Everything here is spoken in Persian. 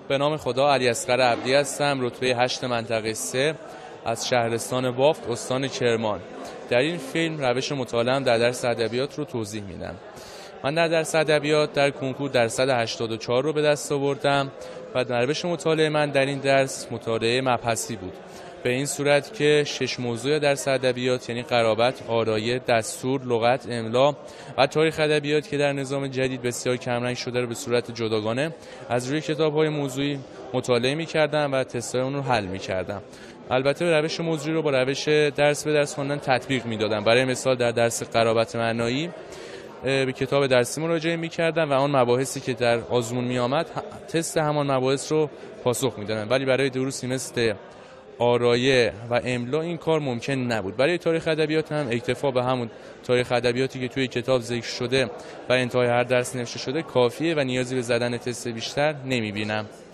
به نام خدا، علیاصغر عبدی هستم، رتبه 8 منطقه 3 از شهرستان بافت، استان کرمان. در این فیلم روش مطالعه‌ام در درس ادبیات رو توضیح میدم. من در درس ادبیات در کنکور درصد 84 رو به دست آوردم و روش مطالعه من در این درس مطالعه مبحثی بود. به این صورت که 6 موضوع درس ادبیات، یعنی قرابت، آرایه، دستور، لغت، املا و تاریخ ادبیات که در نظام جدید بسیار کمرنگ شده رو به صورت جداگانه از روی کتاب‌های موضوعی مطالعه می‌کردم و تست‌های اون رو حل می‌کردم. البته روش موضوعی رو با روش درس به درس خواندن تطبیق می‌دادم. برای مثال در درس قرابت معنایی به کتاب درسی مراجعه می‌کردم و آن مباحثی که در آزمون می‌آمد تست همان مباحث رو پاسخ می‌دادم، ولی برای دروسی مثل آرایه و املا این کار ممکن نبود. برای تاریخ ادبیات هم اکتفا به همون تاریخ ادبیاتی که توی کتاب ذکر شده و انتهای هر درس نوشته شده کافیه و نیازی به زدن تست بیشتر نمی‌بینم.